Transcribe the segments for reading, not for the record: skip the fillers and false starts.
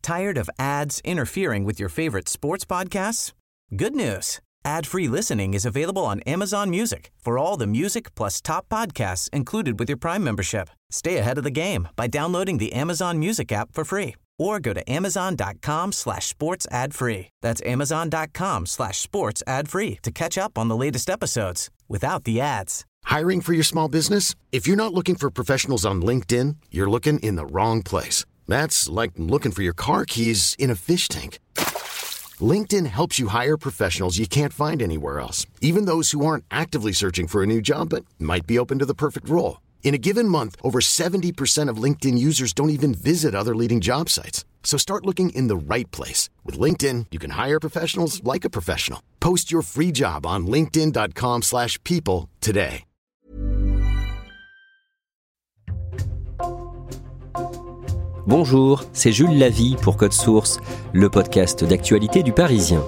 Tired of ads interfering with your favorite sports podcasts? Good news. Ad-free listening is available on Amazon Music for all the music plus top podcasts included with your Prime membership. Stay ahead of the game by downloading the Amazon Music app for free or go to amazon.com/sports ad free. That's amazon.com/sports ad free to catch up on the latest episodes without the ads. Hiring for your small business? If you're not looking for professionals on LinkedIn, you're looking in the wrong place. That's like looking for your car keys in a fish tank. LinkedIn helps you hire professionals you can't find anywhere else, even those who aren't actively searching for a new job but might be open to the perfect role. In a given month, over 70% of LinkedIn users don't even visit other leading job sites. So start looking in the right place. With LinkedIn, you can hire professionals like a professional. Post your free job on linkedin.com/people today. Bonjour, c'est Jules Lavie pour Code Source, le podcast d'actualité du Parisien.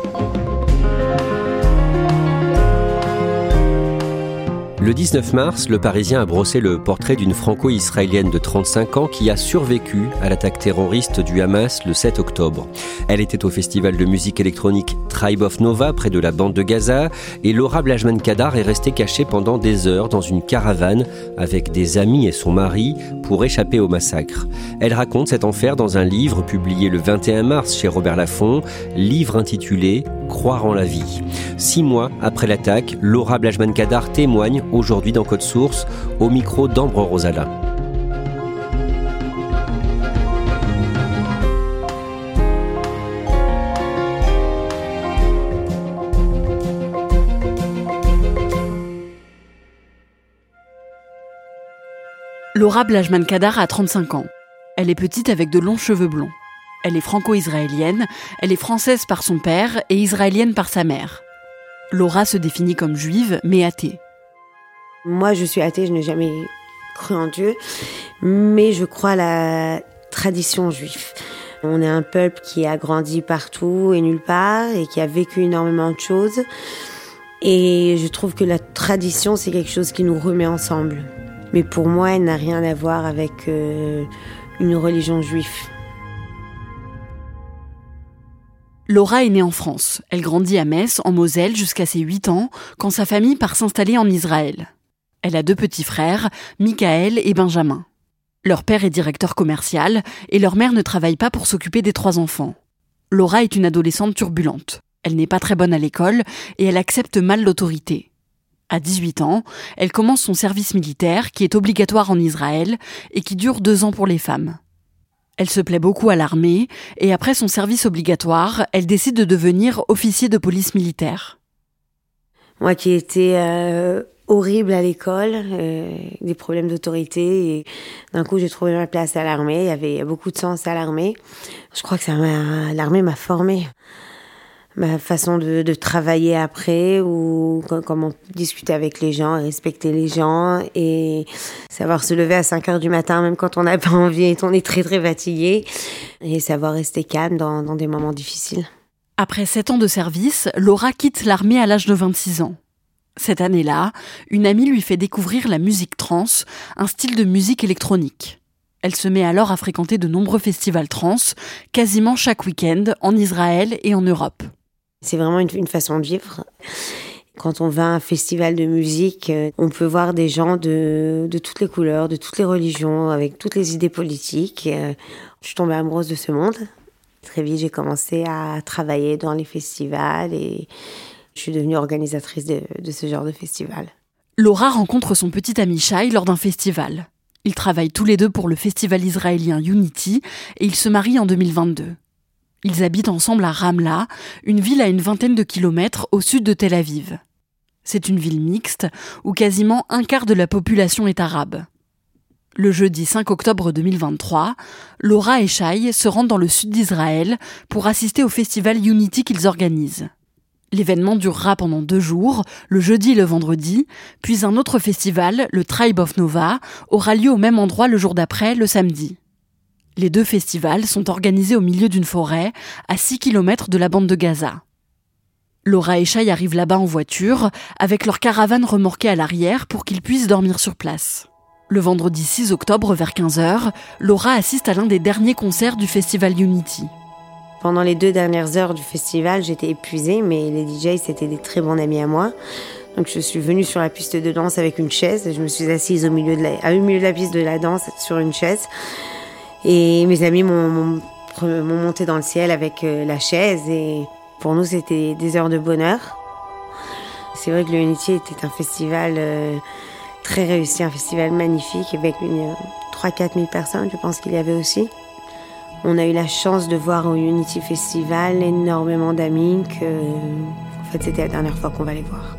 Le 19 mars, le Parisien a brossé le portrait d'une franco-israélienne de 35 ans qui a survécu à l'attaque terroriste du Hamas le 7 octobre. Elle était au festival de musique électronique Tribe of Nova près de la bande de Gaza et Laura Blajman-Kadar est restée cachée pendant des heures dans une caravane avec des amis et son mari pour échapper au massacre. Elle raconte cet enfer dans un livre publié le 21 mars chez Robert Laffont, livre intitulé « Croire en la vie ». 6 mois après l'attaque, Laura Blajman-Kadar témoigne aujourd'hui dans Code Source, au micro d'Ambre Rosala. Laura Blajman-Kadar a 35 ans. Elle est petite avec de longs cheveux blonds. Elle est franco-israélienne, elle est française par son père et israélienne par sa mère. Laura se définit comme juive, mais athée. Moi, je suis athée, je n'ai jamais cru en Dieu, mais je crois à la tradition juive. On est un peuple qui a grandi partout et nulle part et qui a vécu énormément de choses. Et je trouve que la tradition, c'est quelque chose qui nous remet ensemble. Mais pour moi, elle n'a rien à voir avec une religion juive. Laura est née en France. Elle grandit à Metz, en Moselle, jusqu'à ses 8 ans, quand sa famille part s'installer en Israël. Elle a 2 petits frères, Michael et Benjamin. Leur père est directeur commercial et leur mère ne travaille pas pour s'occuper des 3 enfants. Laura est une adolescente turbulente. Elle n'est pas très bonne à l'école et elle accepte mal l'autorité. À 18 ans, elle commence son service militaire qui est obligatoire en Israël et qui dure 2 ans pour les femmes. Elle se plaît beaucoup à l'armée et après son service obligatoire, elle décide de devenir officier de police militaire. Moi qui étais horrible à l'école, des problèmes d'autorité, et d'un coup j'ai trouvé ma place à l'armée, il y avait beaucoup de sens à l'armée. Je crois que l'armée m'a formée. Ma façon de travailler après, ou comment discuter avec les gens, respecter les gens et savoir se lever à 5h du matin même quand on n'a pas envie et on est très très fatigué, et savoir rester calme dans des moments difficiles. Après 7 ans de service, Laura quitte l'armée à l'âge de 26 ans. Cette année-là, une amie lui fait découvrir la musique trance, un style de musique électronique. Elle se met alors à fréquenter de nombreux festivals trance, quasiment chaque week-end, en Israël et en Europe. C'est vraiment une façon de vivre. Quand on va à un festival de musique, on peut voir des gens de toutes les couleurs, de toutes les religions, avec toutes les idées politiques. Je suis tombée amoureuse de ce monde. Très vite, j'ai commencé à travailler dans les festivals et je suis devenue organisatrice de ce genre de festival. Laura rencontre son petit ami Shai lors d'un festival. Ils travaillent tous les deux pour le festival israélien Unity et ils se marient en 2022. Ils habitent ensemble à Ramla, une ville à une 20aine de kilomètres au sud de Tel Aviv. C'est une ville mixte où quasiment un quart de la population est arabe. Le jeudi 5 octobre 2023, Laura et Shai se rendent dans le sud d'Israël pour assister au festival Unity qu'ils organisent. L'événement durera pendant 2 jours, le jeudi et le vendredi, puis un autre festival, le Tribe of Nova, aura lieu au même endroit le jour d'après, le samedi. Les 2 festivals sont organisés au milieu d'une forêt, à 6 km de la bande de Gaza. Laura et Shai arrivent là-bas en voiture, avec leur caravane remorquée à l'arrière pour qu'ils puissent dormir sur place. Le vendredi 6 octobre vers 15h, Laura assiste à l'un des derniers concerts du festival Unity. Pendant les 2 dernières heures du festival, j'étais épuisée, mais les DJ, c'était des très bons amis à moi. Donc je suis venue sur la piste de danse avec une chaise. Je me suis assise au milieu de la piste de la danse sur une chaise. Et mes amis m'ont monté dans le ciel avec la chaise. Et pour nous, c'était des heures de bonheur. C'est vrai que le Unity était un festival très réussi, un festival magnifique avec 3-4 000 personnes, je pense qu'il y avait aussi. On a eu la chance de voir au Unity Festival énormément d'amis en fait, c'était la dernière fois qu'on va les voir.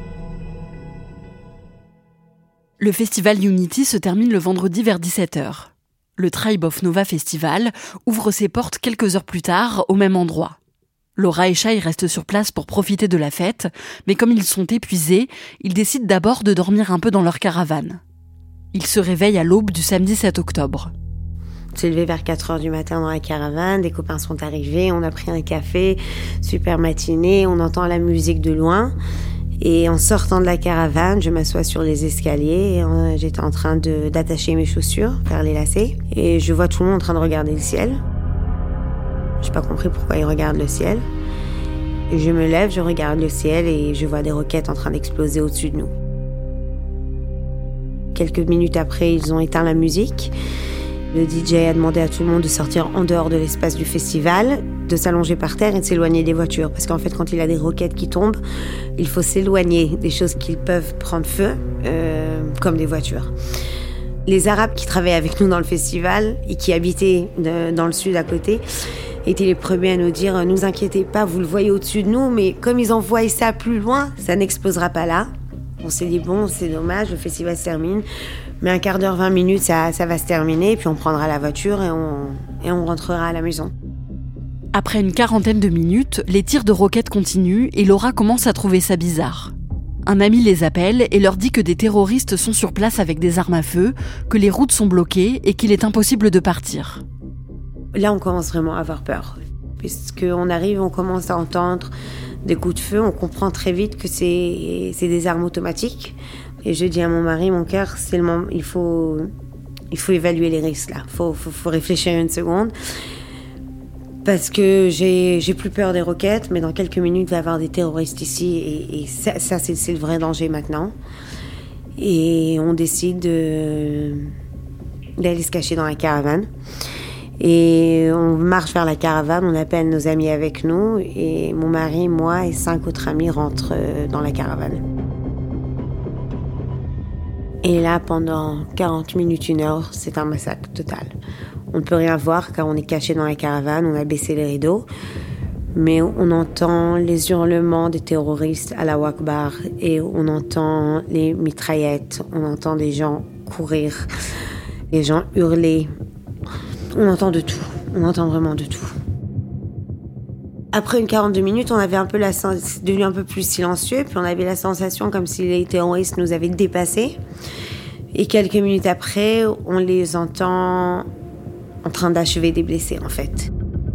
Le festival Unity se termine le vendredi vers 17h. Le Tribe of Nova Festival ouvre ses portes quelques heures plus tard, au même endroit. Laura et Shai restent sur place pour profiter de la fête, mais comme ils sont épuisés, ils décident d'abord de dormir un peu dans leur caravane. Ils se réveillent à l'aube du samedi 7 octobre. On s'est levé vers 4h du matin dans la caravane, des copains sont arrivés, on a pris un café, super matinée, on entend la musique de loin. Et en sortant de la caravane, je m'assois sur les escaliers, j'étais en train d'attacher mes chaussures, faire les lacets, et je vois tout le monde en train de regarder le ciel. J'ai pas compris pourquoi ils regardent le ciel. Et je me lève, je regarde le ciel et je vois des roquettes en train d'exploser au-dessus de nous. Quelques minutes après, ils ont éteint la musique. Le DJ a demandé à tout le monde de sortir en dehors de l'espace du festival, de s'allonger par terre et de s'éloigner des voitures. Parce qu'en fait, quand il y a des roquettes qui tombent, il faut s'éloigner des choses qui peuvent prendre feu, comme des voitures. Les Arabes qui travaillaient avec nous dans le festival et qui habitaient dans le sud à côté étaient les premiers à nous dire « Ne vous inquiétez pas, vous le voyez au-dessus de nous, mais comme ils envoient ça plus loin, ça n'explosera pas là. » On s'est dit « Bon, c'est dommage, le festival se termine. » Mais un quart d'heure, 20 minutes, ça va se terminer, puis on prendra la voiture et on rentrera à la maison. Après une quarantaine de minutes, les tirs de roquettes continuent et Laura commence à trouver ça bizarre. Un ami les appelle et leur dit que des terroristes sont sur place avec des armes à feu, que les routes sont bloquées et qu'il est impossible de partir. Là, on commence vraiment à avoir peur. Puisqu'on arrive, on commence à entendre des coups de feu, on comprend très vite que c'est des armes automatiques. Et je dis à mon mari, mon cœur, c'est le moment, il faut évaluer les risques là. Faut réfléchir une seconde. Parce que j'ai plus peur des roquettes, mais dans quelques minutes, il va y avoir des terroristes ici. Et ça c'est le vrai danger maintenant. Et on décide d'aller se cacher dans la caravane. Et on marche vers la caravane, on appelle nos amis avec nous. Et mon mari, moi et 5 autres amis rentrent dans la caravane. Et là, pendant 40 minutes, 1 heure, c'est un massacre total. On ne peut rien voir car on est caché dans la caravane, on a baissé les rideaux. Mais on entend les hurlements des terroristes Allahu Akbar et on entend les mitraillettes, on entend des gens courir, les gens hurler. On entend de tout, on entend vraiment de tout. Après une 42 minutes, on avait c'est devenu un peu plus silencieux, puis on avait la sensation comme si les terroristes nous avaient dépassés. Et quelques minutes après, on les entend en train d'achever des blessés, en fait.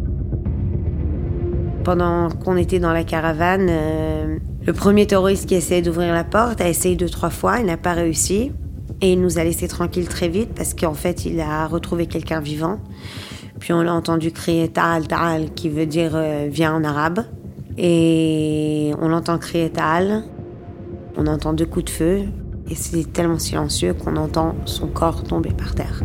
Pendant qu'on était dans la caravane, le premier terroriste qui essayait d'ouvrir la porte a essayé 2-3 fois, il n'a pas réussi. Et il nous a laissés tranquilles très vite parce qu'en fait, il a retrouvé quelqu'un vivant. Puis on l'a entendu crier « Ta'al, Ta'al » qui veut dire « viens » en arabe. Et on l'entend crier « Ta'al ». On entend 2 coups de feu. Et c'est tellement silencieux qu'on entend son corps tomber par terre.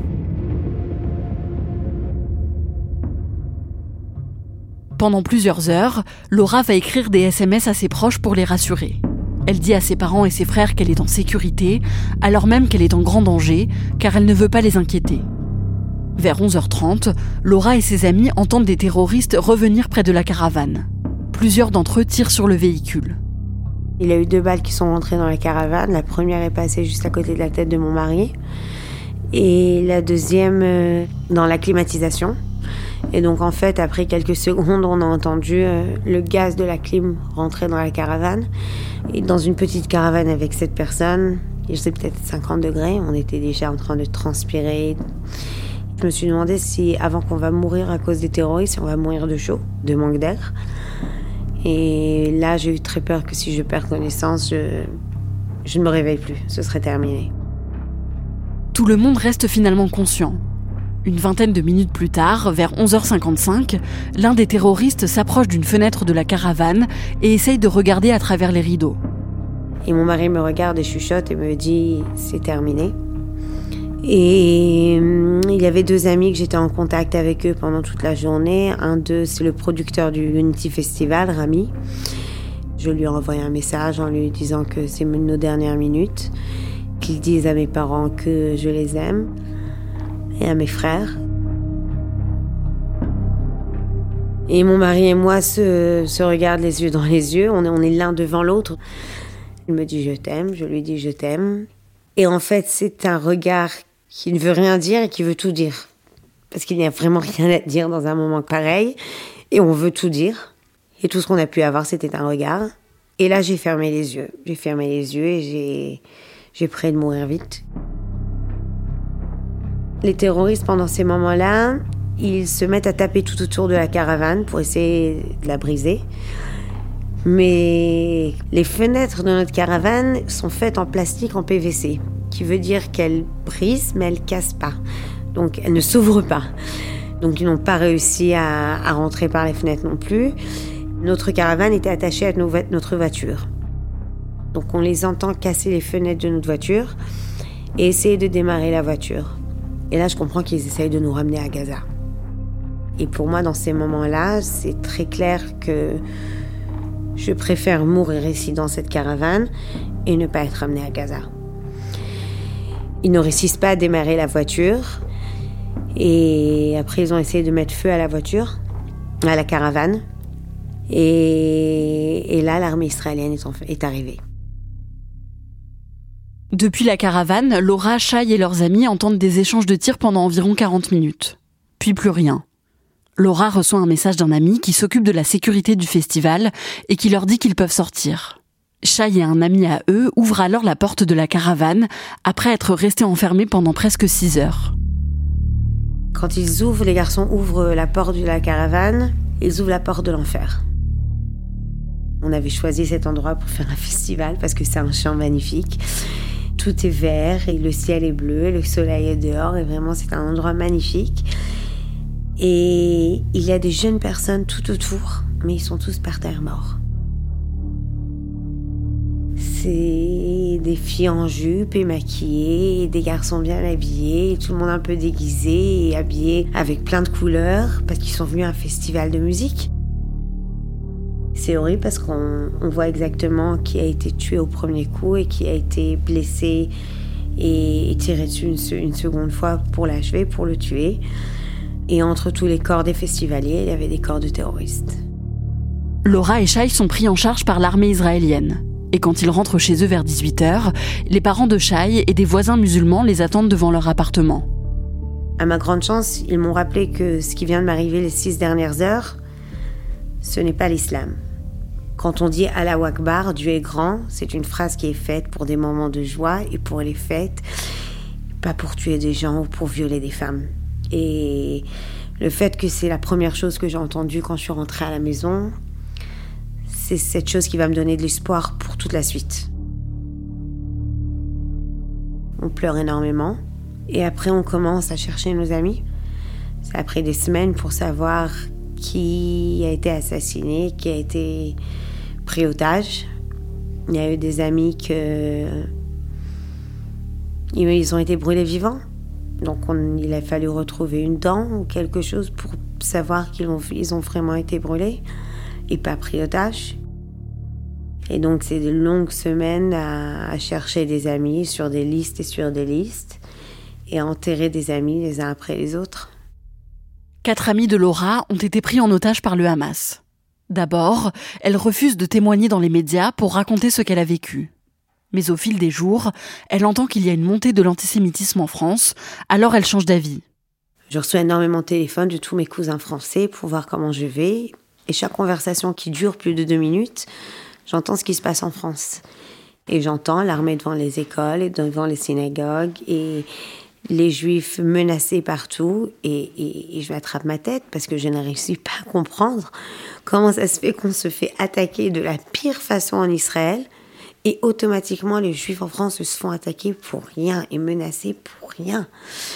Pendant plusieurs heures, Laura va écrire des SMS à ses proches pour les rassurer. Elle dit à ses parents et ses frères qu'elle est en sécurité, alors même qu'elle est en grand danger, car elle ne veut pas les inquiéter. Vers 11h30, Laura et ses amis entendent des terroristes revenir près de la caravane. Plusieurs d'entre eux tirent sur le véhicule. Il y a eu 2 balles qui sont rentrées dans la caravane. La première est passée juste à côté de la tête de mon mari. Et la deuxième dans la climatisation. Et donc en fait, après quelques secondes, on a entendu le gaz de la clim rentrer dans la caravane. Et dans une petite caravane avec 7 personnes, il faisait peut-être 50 degrés, on était déjà en train de transpirer. Je me suis demandé si, avant qu'on va mourir à cause des terroristes, si on va mourir de chaud, de manque d'air. Et là, j'ai eu très peur que si je perds connaissance, je ne me réveille plus, ce serait terminé. Tout le monde reste finalement conscient. Une vingtaine de minutes plus tard, vers 11h55, l'un des terroristes s'approche d'une fenêtre de la caravane et essaye de regarder à travers les rideaux. Et mon mari me regarde et chuchote et me dit « c'est terminé ». Et il y avait 2 amis que j'étais en contact avec eux pendant toute la journée. Un d'eux, c'est le producteur du Unity Festival, Rami. Je lui ai envoyé un message en lui disant que c'est nos dernières minutes, qu'il dise à mes parents que je les aime et à mes frères. Et mon mari et moi se regardent les yeux dans les yeux, on est l'un devant l'autre. Il me dit « je t'aime », je lui dis « je t'aime ». Et en fait, c'est un regard qui ne veut rien dire et qui veut tout dire. Parce qu'il n'y a vraiment rien à dire dans un moment pareil. Et on veut tout dire. Et tout ce qu'on a pu avoir, c'était un regard. Et là, j'ai fermé les yeux. J'ai fermé les yeux et j'ai prié de mourir vite. Les terroristes, pendant ces moments-là, ils se mettent à taper tout autour de la caravane pour essayer de la briser. Mais les fenêtres de notre caravane sont faites en plastique, en PVC, qui veut dire qu'elles brisent, mais elles ne cassent pas. Donc, elles ne s'ouvrent pas. Donc, ils n'ont pas réussi à rentrer par les fenêtres non plus. Notre caravane était attachée à notre voiture. Donc, on les entend casser les fenêtres de notre voiture et essayer de démarrer la voiture. Et là, je comprends qu'ils essayent de nous ramener à Gaza. Et pour moi, dans ces moments-là, c'est très clair que je préfère mourir ici dans cette caravane et ne pas être ramenée à Gaza. Ils ne réussissent pas à démarrer la voiture. Et après, ils ont essayé de mettre feu à la voiture, à la caravane. Et là, l'armée israélienne est arrivée. Depuis la caravane, Laura, Shai et leurs amis entendent des échanges de tirs pendant environ 40 minutes. Puis plus rien. Laura reçoit un message d'un ami qui s'occupe de la sécurité du festival et qui leur dit qu'ils peuvent sortir. Shai et un ami à eux ouvrent alors la porte de la caravane après être restés enfermés pendant presque 6 heures. Quand les garçons ouvrent la porte de la caravane, ils ouvrent la porte de l'enfer. On avait choisi cet endroit pour faire un festival parce que c'est un champ magnifique. Tout est vert et le ciel est bleu et le soleil est dehors et vraiment c'est un endroit magnifique. Et il y a des jeunes personnes tout autour, mais ils sont tous par terre morts. C'est des filles en jupe et maquillées, et des garçons bien habillés, et tout le monde un peu déguisé et habillé avec plein de couleurs parce qu'ils sont venus à un festival de musique. C'est horrible parce qu'on voit exactement qui a été tué au premier coup et qui a été blessé et tiré dessus une seconde fois pour l'achever, pour le tuer. Et entre tous les corps des festivaliers, il y avait des corps de terroristes. Laura et Shai sont pris en charge par l'armée israélienne. Et quand ils rentrent chez eux vers 18h, les parents de Shai et des voisins musulmans les attendent devant leur appartement. À ma grande chance, ils m'ont rappelé que ce qui vient de m'arriver les 6 dernières heures, ce n'est pas l'islam. Quand on dit Allahu Akbar, Dieu est grand, c'est une phrase qui est faite pour des moments de joie et pour les fêtes, pas pour tuer des gens ou pour violer des femmes. Et le fait que c'est la première chose que j'ai entendue quand je suis rentrée à la maison, c'est cette chose qui va me donner de l'espoir pour toute la suite. On pleure énormément et après on commence à chercher nos amis. C'est après des semaines pour savoir qui a été assassiné, qui a été pris otage. Il y a eu des amis ils ont été brûlés vivants. Donc il a fallu retrouver une dent ou quelque chose pour savoir qu'ils ont vraiment été brûlés et pas pris otage. Et donc c'est de longues semaines à chercher des amis sur des listes et sur des listes et à enterrer des amis les uns après les autres. 4 amis de Laura ont été pris en otage par le Hamas. D'abord, elle refuse de témoigner dans les médias pour raconter ce qu'elle a vécu. Mais au fil des jours, elle entend qu'il y a une montée de l'antisémitisme en France, alors elle change d'avis. Je reçois énormément de téléphones de tous mes cousins français pour voir comment je vais. Et chaque conversation qui dure plus de 2 minutes, j'entends ce qui se passe en France. Et j'entends l'armée devant les écoles et devant les synagogues et les juifs menacés partout. Et je m'attrape ma tête parce que je ne réussis pas à comprendre comment ça se fait qu'on se fait attaquer de la pire façon en Israël. Et automatiquement, les juifs en France se font attaquer pour rien et menacés pour rien.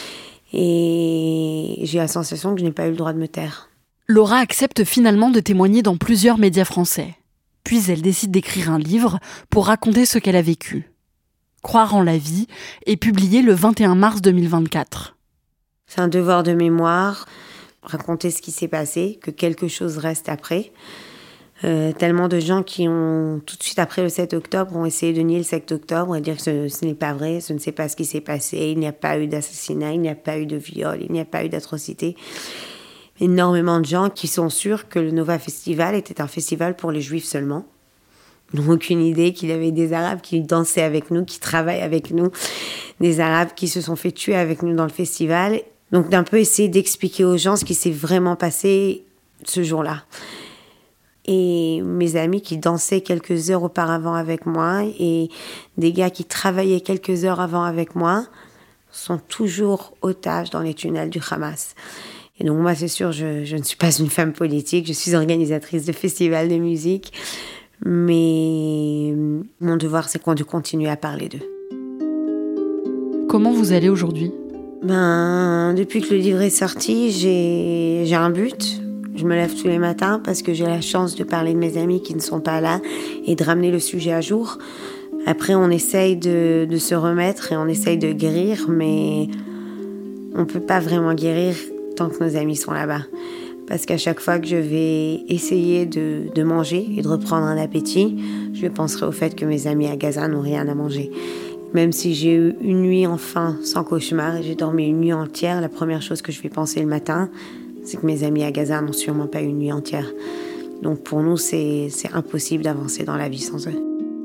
Et j'ai la sensation que je n'ai pas eu le droit de me taire. Laura accepte finalement de témoigner dans plusieurs médias français. Puis elle décide d'écrire un livre pour raconter ce qu'elle a vécu. Croire en la vie est publié le 21 mars 2024. C'est un devoir de mémoire, raconter ce qui s'est passé, que quelque chose reste après. Tellement de gens qui ont, tout de suite après le 7 octobre, ont essayé de nier le 7 octobre et dire que ce n'est pas vrai, ce ne sait pas ce qui s'est passé, il n'y a pas eu d'assassinat, il n'y a pas eu de viol, il n'y a pas eu d'atrocité. Énormément de gens qui sont sûrs que le Nova Festival était un festival pour les Juifs seulement. Ils n'ont aucune idée qu'il y avait des Arabes qui dansaient avec nous, qui travaillent avec nous, des Arabes qui se sont fait tuer avec nous dans le festival. Donc d'un peu essayer d'expliquer aux gens ce qui s'est vraiment passé ce jour-là. Et mes amis qui dansaient quelques heures auparavant avec moi et des gars qui travaillaient quelques heures avant avec moi sont toujours otages dans les tunnels du Hamas. Et donc moi, c'est sûr, je ne suis pas une femme politique, je suis organisatrice de festivals de musique, mais mon devoir, c'est de continuer à parler d'eux. Comment vous allez aujourd'hui ? Depuis que le livre est sorti, j'ai un but. Je me lève tous les matins parce que j'ai la chance de parler de mes amis qui ne sont pas là et de ramener le sujet à jour. Après, on essaye de se remettre et on essaye de guérir, mais on ne peut pas vraiment guérir tant que nos amis sont là-bas. Parce qu'à chaque fois que je vais essayer de manger et de reprendre un appétit, je penserai au fait que mes amis à Gaza n'ont rien à manger. Même si j'ai eu une nuit enfin sans cauchemar et j'ai dormi une nuit entière, la première chose que je vais penser le matin, c'est que mes amis à Gaza n'ont sûrement pas eu une nuit entière. Donc pour nous, c'est impossible d'avancer dans la vie sans eux.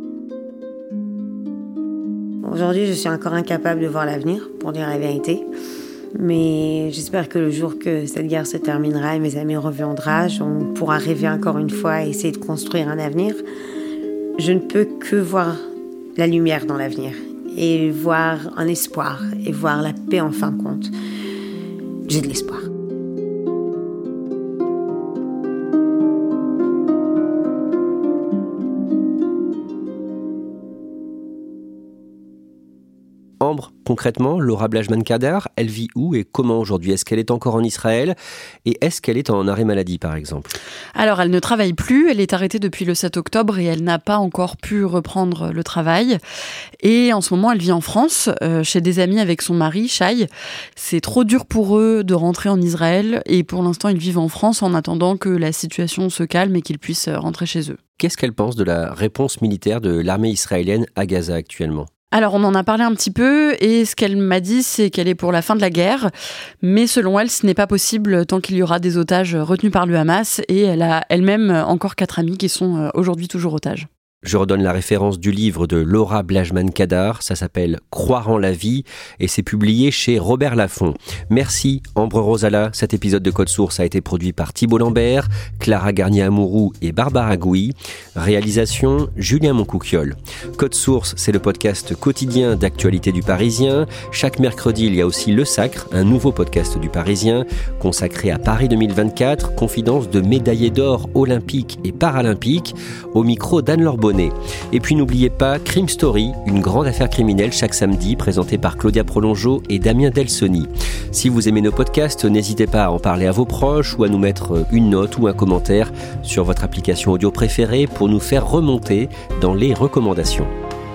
Aujourd'hui, je suis encore incapable de voir l'avenir, pour dire la vérité. Mais j'espère que le jour que cette guerre se terminera et mes amis reviendront, on pourra rêver encore une fois et essayer de construire un avenir. Je ne peux que voir la lumière dans l'avenir et voir un espoir et voir la paix en fin de compte. J'ai de l'espoir. Ambre, concrètement, Laura Blajman-Kadar, elle vit où et comment aujourd'hui ? Est-ce qu'elle est encore en Israël ? Et est-ce qu'elle est en arrêt maladie, par exemple ? Alors, elle ne travaille plus, elle est arrêtée depuis le 7 octobre et elle n'a pas encore pu reprendre le travail. Et en ce moment, elle vit en France, chez des amis avec son mari, Shai. C'est trop dur pour eux de rentrer en Israël et pour l'instant, ils vivent en France en attendant que la situation se calme et qu'ils puissent rentrer chez eux. Qu'est-ce qu'elle pense de la réponse militaire de l'armée israélienne à Gaza actuellement ? Alors, on en a parlé un petit peu et ce qu'elle m'a dit, c'est qu'elle est pour la fin de la guerre. Mais selon elle, ce n'est pas possible tant qu'il y aura des otages retenus par le Hamas. Et elle a elle-même encore 4 amis qui sont aujourd'hui toujours otages. Je redonne la référence du livre de Laura Blajman-Kadar, ça s'appelle « Croire en la vie » et c'est publié chez Robert Laffont. Merci Ambre Rosala, cet épisode de Code Source a été produit par Thibault Lambert, Clara Garnier-Amouroux et Barbara Gouy. Réalisation, Julien Moncouquiol. Code Source, c'est le podcast quotidien d'actualité du Parisien. Chaque mercredi, il y a aussi Le Sacre, un nouveau podcast du Parisien, consacré à Paris 2024, confidence de médaillés d'or olympiques et paralympiques, au micro d'Anne-Laure Bonnet. Et puis n'oubliez pas Crime Story, une grande affaire criminelle chaque samedi, présentée par Claudia Prolongeau et Damien Delsoni. Si vous aimez nos podcasts, n'hésitez pas à en parler à vos proches ou à nous mettre une note ou un commentaire sur votre application audio préférée pour nous faire remonter dans les recommandations.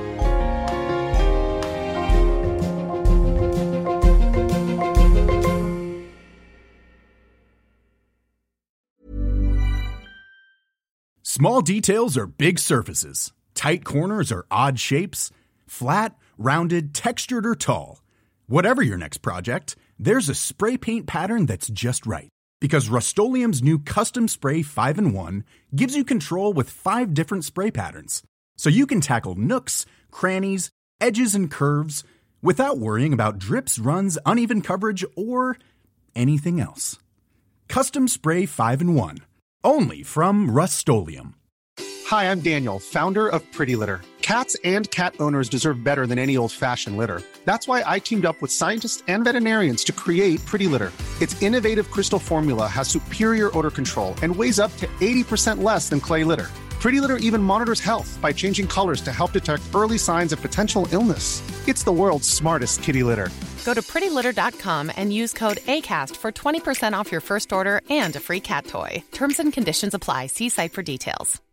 Small details are big surfaces. Tight corners are odd shapes. Flat, rounded, textured, or tall. Whatever your next project, there's a spray paint pattern that's just right. Because Rust-Oleum's new Custom Spray 5-in-1 gives you control with 5 different spray patterns. So you can tackle nooks, crannies, edges, and curves without worrying about drips, runs, uneven coverage, or anything else. Custom Spray 5-in-1. Only from Rust-Oleum. Hi, I'm Daniel, founder of Pretty Litter. Cats and cat owners deserve better than any old-fashioned litter. That's why I teamed up with scientists and veterinarians to create Pretty Litter. Its innovative crystal formula has superior odor control and weighs up to 80% less than clay litter. Pretty Litter even monitors health by changing colors to help detect early signs of potential illness. It's the world's smartest kitty litter. Go to prettylitter.com and use code ACAST for 20% off your first order and a free cat toy. Terms and conditions apply. See site for details.